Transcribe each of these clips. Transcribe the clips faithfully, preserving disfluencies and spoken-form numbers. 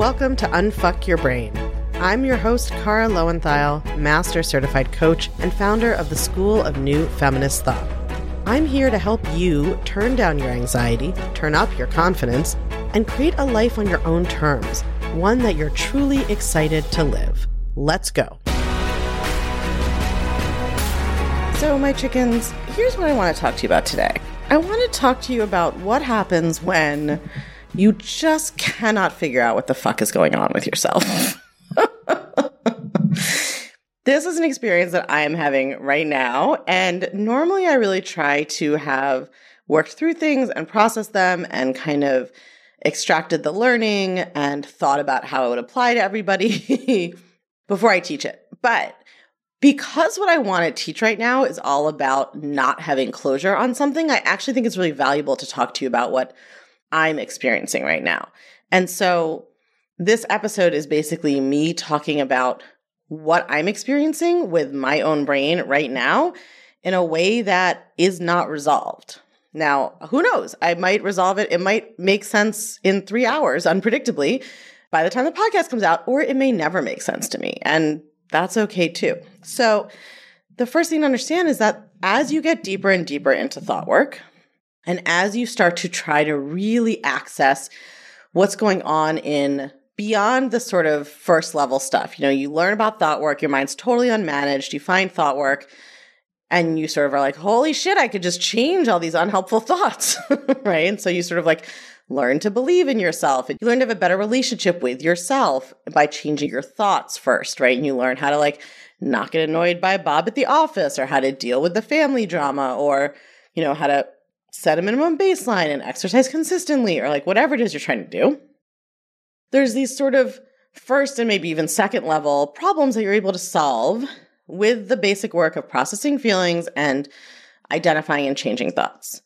Welcome to Unfuck Your Brain. I'm your host, Kara Lowenthal, Master Certified Coach and founder of the School of New Feminist Thought. I'm here to help you turn down your anxiety, turn up your confidence, and create a life on your own terms, one that you're truly excited to live. Let's go. So, my chickens, here's what I want to talk to you about today. I want to talk to you about what happens when you just cannot figure out what the fuck is going on with yourself. This is an experience that I am having right now, and normally I really try to have worked through things and processed them and kind of extracted the learning and thought about how it would apply to everybody before I teach it. But because what I want to teach right now is all about not having closure on something, I actually think it's really valuable to talk to you about what I'm experiencing right now. And so this episode is basically me talking about what I'm experiencing with my own brain right now in a way that is not resolved. Now, who knows? I might resolve it. It might make sense in three hours, unpredictably, by the time the podcast comes out, or it may never make sense to me. And that's okay too. So the first thing to understand is that as you get deeper and deeper into thought work, and as you start to try to really access what's going on in beyond the sort of first level stuff, you know, you learn about thought work, your mind's totally unmanaged, you find thought work, and you sort of are like, holy shit, I could just change all these unhelpful thoughts, right? And so you sort of like learn to believe in yourself. You learn to have a better relationship with yourself by changing your thoughts first, right? And you learn how to like not get annoyed by Bob at the office, or how to deal with the family drama, or, you know, how to set a minimum baseline and exercise consistently, or like whatever it is you're trying to do. There's these sort of first and maybe even second level problems that you're able to solve with the basic work of processing feelings and identifying and changing thoughts.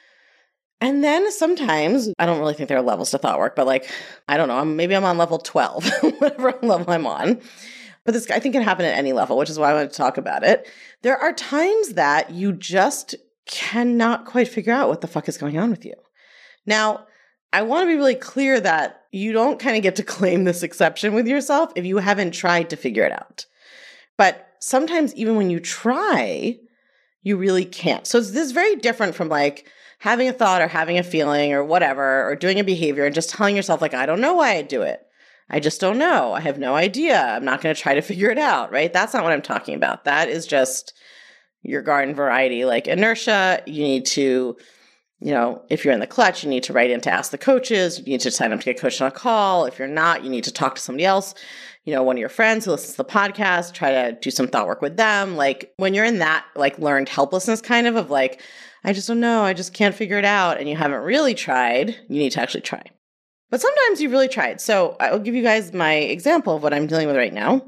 And then sometimes, I don't really think there are levels to thought work, but like, I don't know, maybe I'm on level twelve, whatever level I'm on. But this, I think, can happen at any level, which is why I want to talk about it. There are times that you just cannot quite figure out what the fuck is going on with you. Now, I want to be really clear that you don't kind of get to claim this exception with yourself if you haven't tried to figure it out. But sometimes even when you try, you really can't. So this is very different from like having a thought or having a feeling or whatever, or doing a behavior and just telling yourself like, I don't know why I do it. I just don't know. I have no idea. I'm not going to try to figure it out, right? That's not what I'm talking about. That is just your garden variety, like inertia. You need to, you know, if you're in the clutch, you need to write in to ask the coaches. You need to sign up to get coached on a call. If you're not, you need to talk to somebody else, you know, one of your friends who listens to the podcast, try to do some thought work with them. Like when you're in that like learned helplessness kind of, of like, I just don't know, I just can't figure it out, and you haven't really tried, you need to actually try. But sometimes you've really tried. So I'll give you guys my example of what I'm dealing with right now.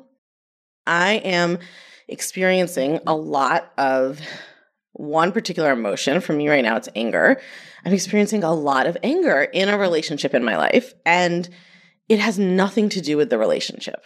I am experiencing a lot of one particular emotion. For me right now, it's anger. I'm experiencing a lot of anger in a relationship in my life, and it has nothing to do with the relationship.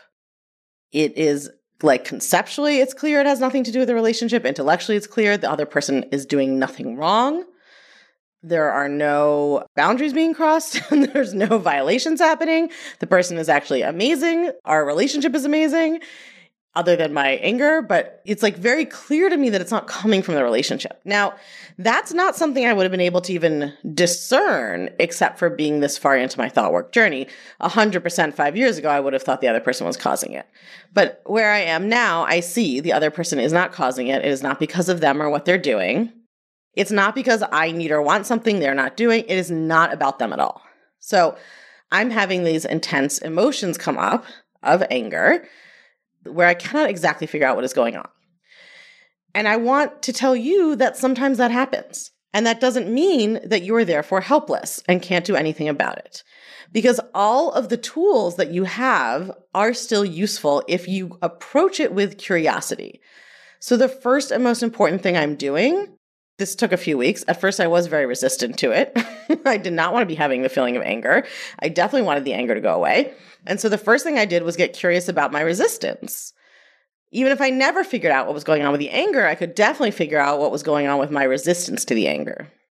It is like conceptually, it's clear it has nothing to do with the relationship. Intellectually, it's clear the other person is doing nothing wrong. There are no boundaries being crossed, and there's no violations happening. The person is actually amazing. Our relationship is amazing, other than my anger, but it's like very clear to me that it's not coming from the relationship. Now, that's not something I would have been able to even discern except for being this far into my thought work journey. A hundred percent five years ago, I would have thought the other person was causing it. But where I am now, I see the other person is not causing it. It is not because of them or what they're doing. It's not because I need or want something they're not doing. It is not about them at all. So I'm having these intense emotions come up of anger where I cannot exactly figure out what is going on. And I want to tell you that sometimes that happens. And that doesn't mean that you are therefore helpless and can't do anything about it. Because all of the tools that you have are still useful if you approach it with curiosity. So the first and most important thing I'm doing, this took a few weeks. At first, I was very resistant to it. I did not want to be having the feeling of anger. I definitely wanted the anger to go away. And so the first thing I did was get curious about my resistance. Even if I never figured out what was going on with the anger, I could definitely figure out what was going on with my resistance to the anger.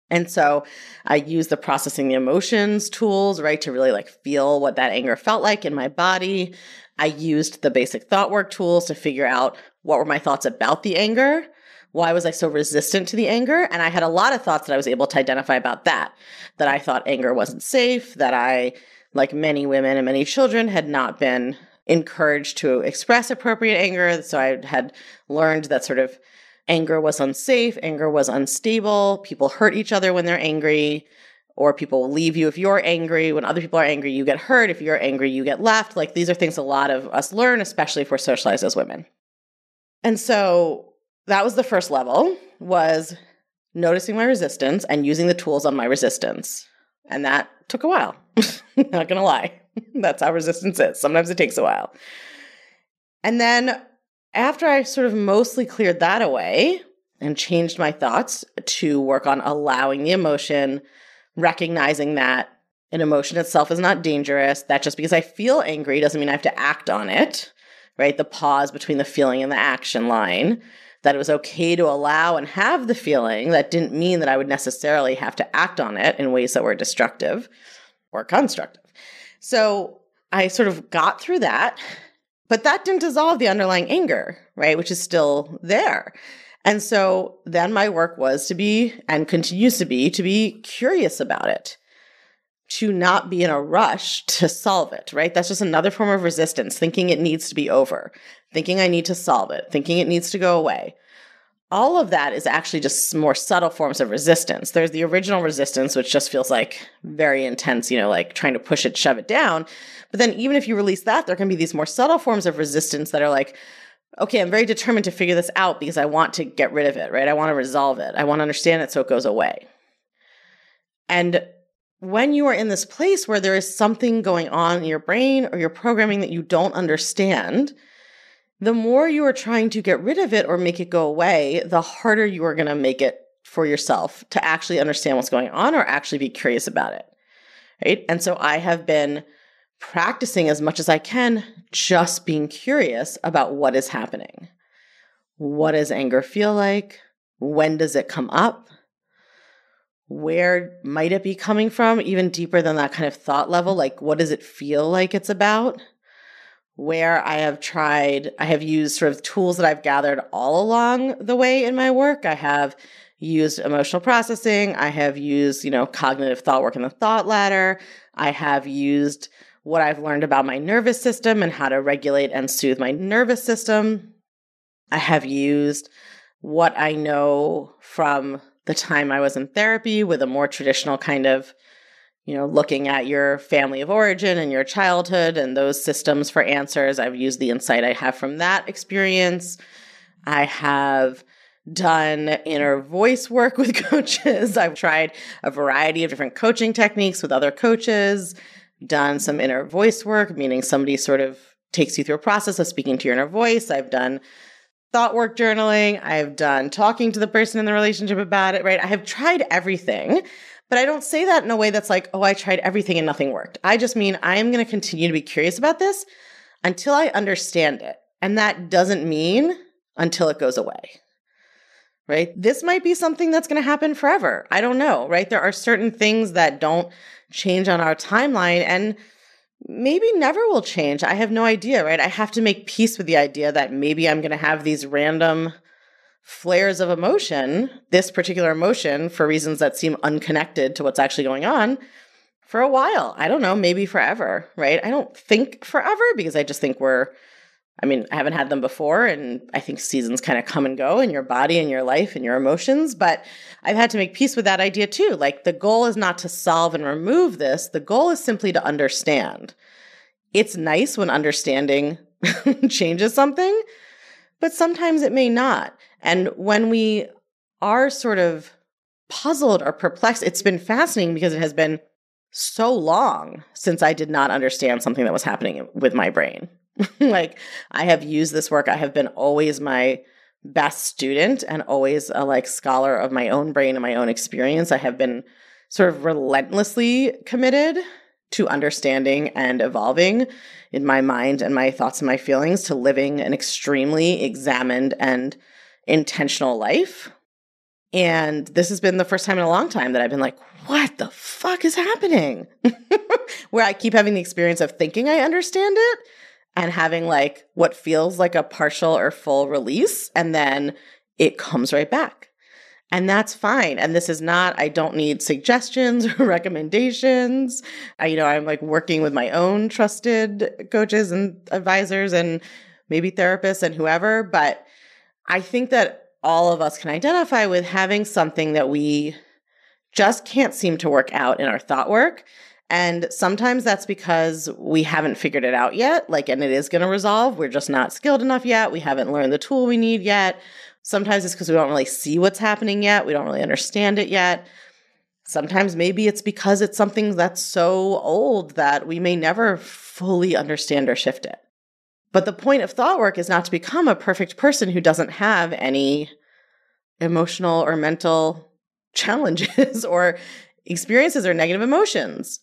And so I used the processing the emotions tools, right, to really like feel what that anger felt like in my body. I used the basic thought work tools to figure out what were my thoughts about the anger. Why was I so resistant to the anger? And I had a lot of thoughts that I was able to identify about that, that I thought anger wasn't safe, that I, like many women and many children, had not been encouraged to express appropriate anger. So I had learned that sort of anger was unsafe, anger was unstable, people hurt each other when they're angry, or people will leave you if you're angry. When other people are angry, you get hurt. If you're angry, you get left. Like these are things a lot of us learn, especially if we're socialized as women. And so that was the first level, was noticing my resistance and using the tools on my resistance. And that took a while. Not going to lie. That's how resistance is. Sometimes it takes a while. And then after I sort of mostly cleared that away and changed my thoughts to work on allowing the emotion, recognizing that an emotion itself is not dangerous, that just because I feel angry doesn't mean I have to act on it, right? The pause between the feeling and the action line, that it was okay to allow and have the feeling. That didn't mean that I would necessarily have to act on it in ways that were destructive or constructive. So I sort of got through that, but that didn't dissolve the underlying anger, right? Which is still there. And so then my work was to be, and continues to be, to be curious about it, to not be in a rush to solve it, right? That's just another form of resistance, thinking it needs to be over, thinking I need to solve it, thinking it needs to go away. All of that is actually just more subtle forms of resistance. There's the original resistance, which just feels like very intense, you know, like trying to push it, shove it down. But then even if you release that, there can be these more subtle forms of resistance that are like, okay, I'm very determined to figure this out because I want to get rid of it, right? I want to resolve it. I want to understand it so it goes away. And when you are in this place where there is something going on in your brain or your programming that you don't understand, the more you are trying to get rid of it or make it go away, the harder you are going to make it for yourself to actually understand what's going on or actually be curious about it, right? And so I have been practicing as much as I can, just being curious about what is happening. What does anger feel like? When does it come up? Where might it be coming from? Even deeper than that kind of thought level, like what does it feel like it's about? Where I have tried, I have used sort of tools that I've gathered all along the way in my work. I have used emotional processing. I have used, you know, cognitive thought work in the thought ladder. I have used what I've learned about my nervous system and how to regulate and soothe my nervous system. I have used what I know from the time I was in therapy with a more traditional kind of, you know, looking at your family of origin and your childhood and those systems for answers. I've used the insight I have from that experience. I have done inner voice work with coaches. I've tried a variety of different coaching techniques with other coaches, done some inner voice work, meaning somebody sort of takes you through a process of speaking to your inner voice. I've done thought work journaling. I've done talking to the person in the relationship about it, right? I have tried everything. But I don't say that in a way that's like, oh, I tried everything and nothing worked. I just mean I am going to continue to be curious about this until I understand it. And that doesn't mean until it goes away, right? This might be something that's going to happen forever. I don't know, right? There are certain things that don't change on our timeline and maybe never will change. I have no idea, right? I have to make peace with the idea that maybe I'm going to have these random flares of emotion, this particular emotion, for reasons that seem unconnected to what's actually going on for a while. I don't know, maybe forever, right? I don't think forever because I just think we're, I mean, I haven't had them before. And I think seasons kind of come and go in your body and your life and your emotions. But I've had to make peace with that idea too. Like the goal is not to solve and remove this. The goal is simply to understand. It's nice when understanding changes something, but sometimes it may not. And when we are sort of puzzled or perplexed, it's been fascinating because it has been so long since I did not understand something that was happening with my brain. Like I have used this work. I have been always my best student and always a like scholar of my own brain and my own experience. I have been sort of relentlessly committed to understanding and evolving in my mind and my thoughts and my feelings, to living an extremely examined and intentional life. And this has been the first time in a long time that I've been like, what the fuck is happening? Where I keep having the experience of thinking I understand it and having like what feels like a partial or full release. And then it comes right back. And that's fine. And this is not, I don't need suggestions or recommendations. I, you know, I'm like working with my own trusted coaches and advisors and maybe therapists and whoever. But I think that all of us can identify with having something that we just can't seem to work out in our thought work. And sometimes that's because we haven't figured it out yet, like, and it is going to resolve. We're just not skilled enough yet. We haven't learned the tool we need yet. Sometimes it's because we don't really see what's happening yet. We don't really understand it yet. Sometimes maybe it's because it's something that's so old that we may never fully understand or shift it. But the point of thought work is not to become a perfect person who doesn't have any emotional or mental challenges or experiences or negative emotions.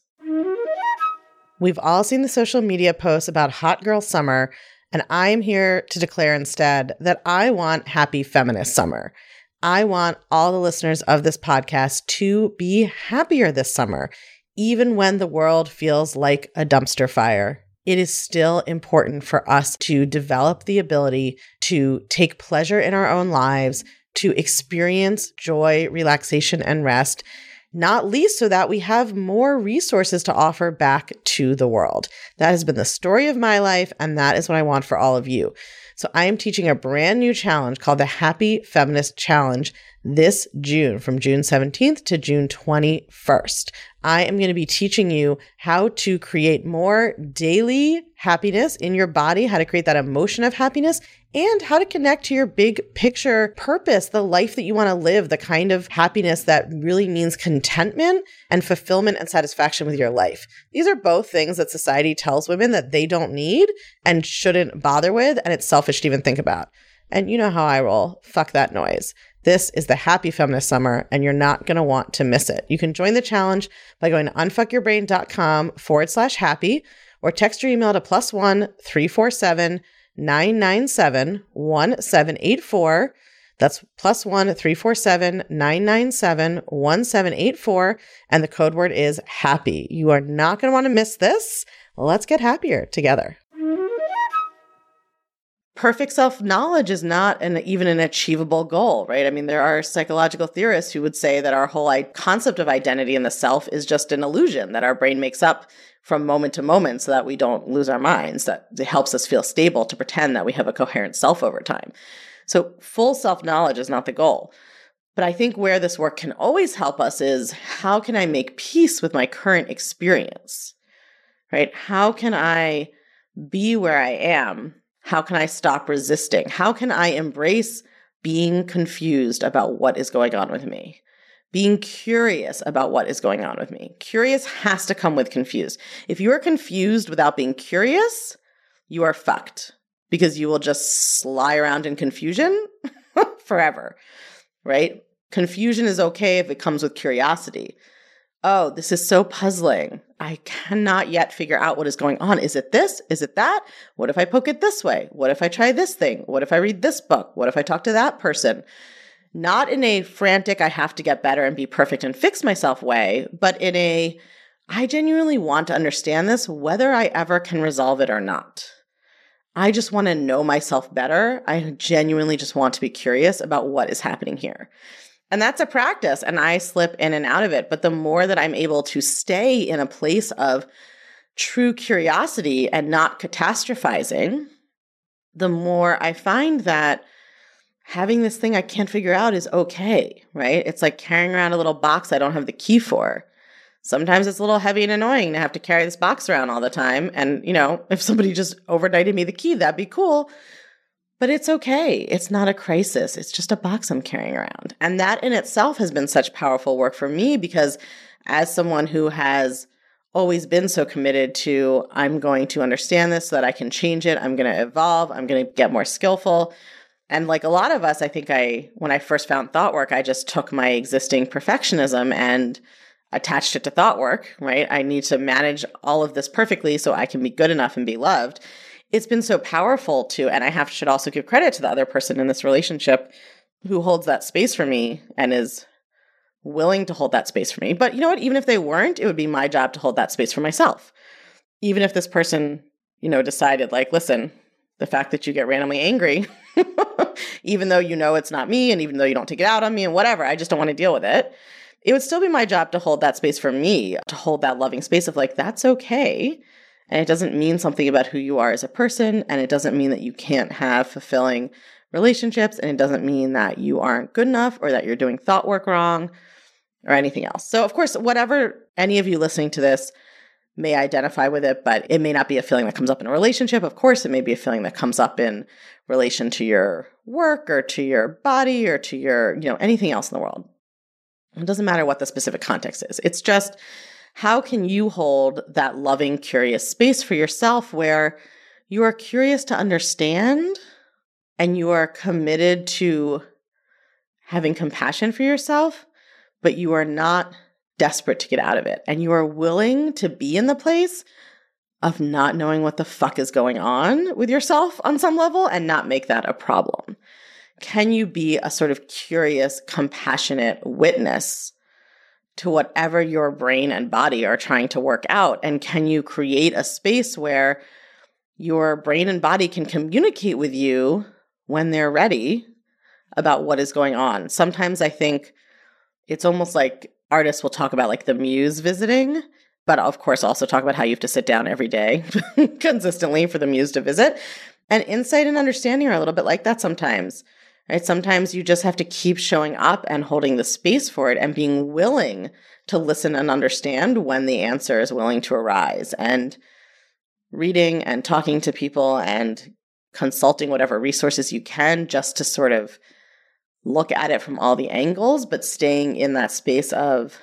We've all seen the social media posts about hot girl summer, and I'm here to declare instead that I want happy feminist summer. I want all the listeners of this podcast to be happier this summer, even when the world feels like a dumpster fire. It is still important for us to develop the ability to take pleasure in our own lives, to experience joy, relaxation, and rest, not least so that we have more resources to offer back to the world. That has been the story of my life, and that is what I want for all of you. So I am teaching a brand new challenge called the Happy Feminist Challenge this June, from June seventeenth to June twenty-first. I am going to be teaching you how to create more daily happiness in your body, how to create that emotion of happiness, and how to connect to your big picture purpose, the life that you want to live, the kind of happiness that really means contentment and fulfillment and satisfaction with your life. These are both things that society tells women that they don't need and shouldn't bother with, and it's selfish to even think about. And you know how I roll. Fuck that noise. This is the Happy Feminist Summer, and you're not going to want to miss it. You can join the challenge by going to unfuckyourbrain.com forward slash happy, or text your email to plus one three four seven nine nine seven one seven eight four. That's plus one three four seven nine nine seven one seven eight four, and the code word is happy. You are not going to want to miss this. Let's get happier together. Perfect self-knowledge is not an, even an achievable goal, right? I mean, there are psychological theorists who would say that our whole concept of identity in the self is just an illusion that our brain makes up from moment to moment so that we don't lose our minds, that it helps us feel stable to pretend that we have a coherent self over time. So full self-knowledge is not the goal. But I think where this work can always help us is, how can I make peace with my current experience, right? How can I be where I am? How can I stop resisting? How can I embrace being confused about what is going on with me? Being curious about what is going on with me. Curious has to come with confused. If you are confused without being curious, you are fucked, because you will just lie around in confusion forever, right? Confusion is okay if it comes with curiosity. Oh, this is so puzzling. I cannot yet figure out what is going on. Is it this? Is it that? What if I poke it this way? What if I try this thing? What if I read this book? What if I talk to that person? Not in a frantic, I have to get better and be perfect and fix myself way, but in a, I genuinely want to understand this, whether I ever can resolve it or not. I just want to know myself better. I genuinely just want to be curious about what is happening here. And that's a practice, and I slip in and out of it. But the more that I'm able to stay in a place of true curiosity and not catastrophizing, the more I find that having this thing I can't figure out is okay, right? It's like carrying around a little box I don't have the key for. Sometimes it's a little heavy and annoying to have to carry this box around all the time. And, you know, if somebody just overnighted me the key, that'd be cool. But it's okay. It's not a crisis. It's just a box I'm carrying around. And that in itself has been such powerful work for me, because as someone who has always been so committed to, I'm going to understand this so that I can change it. I'm going to evolve. I'm going to get more skillful. And like a lot of us, I think I, when I first found thought work, I just took my existing perfectionism and attached it to thought work, right? I need to manage all of this perfectly so I can be good enough and be loved. It's been so powerful to, and I have should also give credit to the other person in this relationship, who holds that space for me and is willing to hold that space for me. But you know what? Even if they weren't, it would be my job to hold that space for myself. Even if this person, you know, decided like, listen, the fact that you get randomly angry, even though you know it's not me and even though you don't take it out on me and whatever, I just don't want to deal with it. It would still be my job to hold that space for me, to hold that loving space of like, that's okay. And it doesn't mean something about who you are as a person. And it doesn't mean that you can't have fulfilling relationships. And it doesn't mean that you aren't good enough or that you're doing thought work wrong or anything else. So of course, whatever any of you listening to this may identify with it, but it may not be a feeling that comes up in a relationship. Of course, it may be a feeling that comes up in relation to your work or to your body or to your, you know, anything else in the world. It doesn't matter what the specific context is. It's just, how can you hold that loving, curious space for yourself where you are curious to understand and you are committed to having compassion for yourself, but you are not desperate to get out of it. And you are willing to be in the place of not knowing what the fuck is going on with yourself on some level and not make that a problem. Can you be a sort of curious, compassionate witness to whatever your brain and body are trying to work out? And can you create a space where your brain and body can communicate with you when they're ready about what is going on? Sometimes I think it's almost like artists will talk about like the muse visiting, but of course also talk about how you have to sit down every day consistently for the muse to visit. And insight and understanding are a little bit like that sometimes, right? Sometimes you just have to keep showing up and holding the space for it and being willing to listen and understand when the answer is willing to arise, and reading and talking to people and consulting whatever resources you can just to sort of look at it from all the angles, but staying in that space of,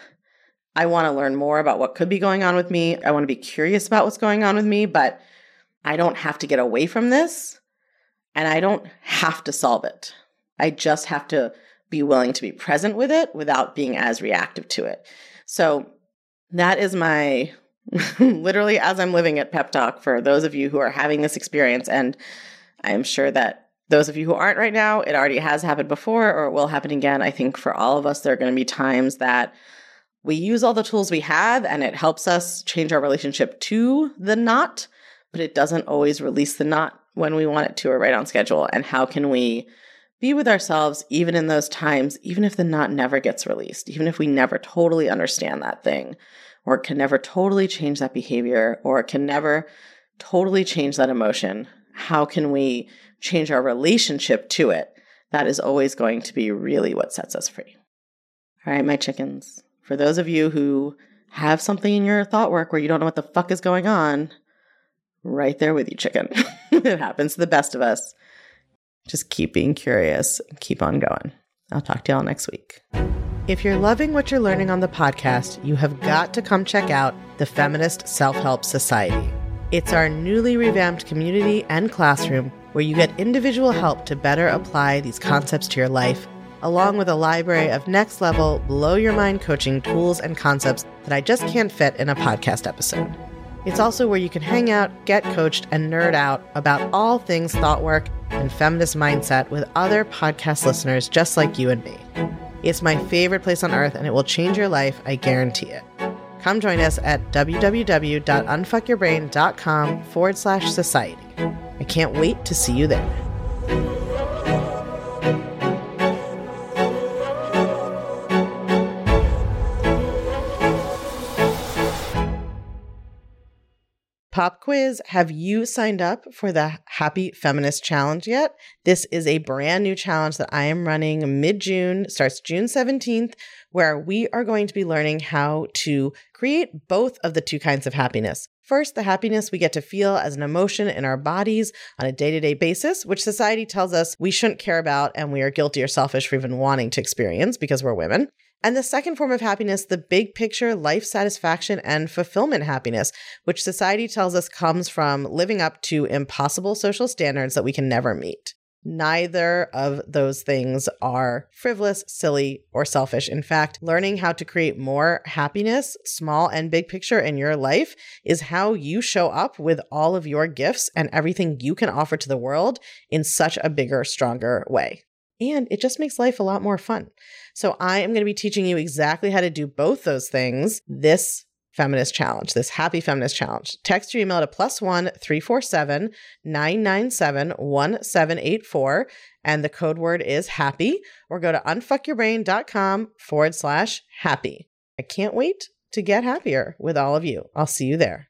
I want to learn more about what could be going on with me. I want to be curious about what's going on with me, but I don't have to get away from this and I don't have to solve it. I just have to be willing to be present with it without being as reactive to it. So that is my, literally as I'm living it, pep talk for those of you who are having this experience. And I am sure that those of you who aren't right now, it already has happened before or it will happen again. I think for all of us, there are going to be times that we use all the tools we have and it helps us change our relationship to the knot, but it doesn't always release the knot when we want it to or right on schedule. And how can we be with ourselves even in those times, even if the knot never gets released, even if we never totally understand that thing, or can never totally change that behavior, or can never totally change that emotion? How can we change our relationship to it? That is always going to be really what sets us free. All right, my chickens. For those of you who have something in your thought work where you don't know what the fuck is going on, right there with you, chicken. It happens to the best of us. Just keep being curious and keep on going. I'll talk to y'all next week. If you're loving what you're learning on the podcast, you have got to come check out the Feminist Self-Help Society. It's our newly revamped community and classroom where you get individual help to better apply these concepts to your life, along with a library of next-level, blow-your-mind coaching tools and concepts that I just can't fit in a podcast episode. It's also where you can hang out, get coached, and nerd out about all things thought work and feminist mindset with other podcast listeners just like you and me. It's my favorite place on earth, and it will change your life, I guarantee it. Come join us at www.unfuckyourbrain.com forward slash society. I can't wait to see you there. Pop quiz, have you signed up for the Happy Feminist Challenge yet? This is a brand new challenge that I am running mid-June, starts June seventeenth, where we are going to be learning how to create both of the two kinds of happiness. First, the happiness we get to feel as an emotion in our bodies on a day-to-day basis, which society tells us we shouldn't care about and we are guilty or selfish for even wanting to experience because we're women. And the second form of happiness, the big picture life satisfaction and fulfillment happiness, which society tells us comes from living up to impossible social standards that we can never meet. Neither of those things are frivolous, silly, or selfish. In fact, learning how to create more happiness, small and big picture in your life, is how you show up with all of your gifts and everything you can offer to the world in such a bigger, stronger way. and it just makes life a lot more fun. So I am going to be teaching you exactly how to do both those things this feminist challenge, this happy feminist challenge. Text your email to plus one three four seven nine nine seven one seven eight four, and the code word is happy, or go to unfuckyourbrain.com forward slash happy. I can't wait to get happier with all of you. I'll see you there.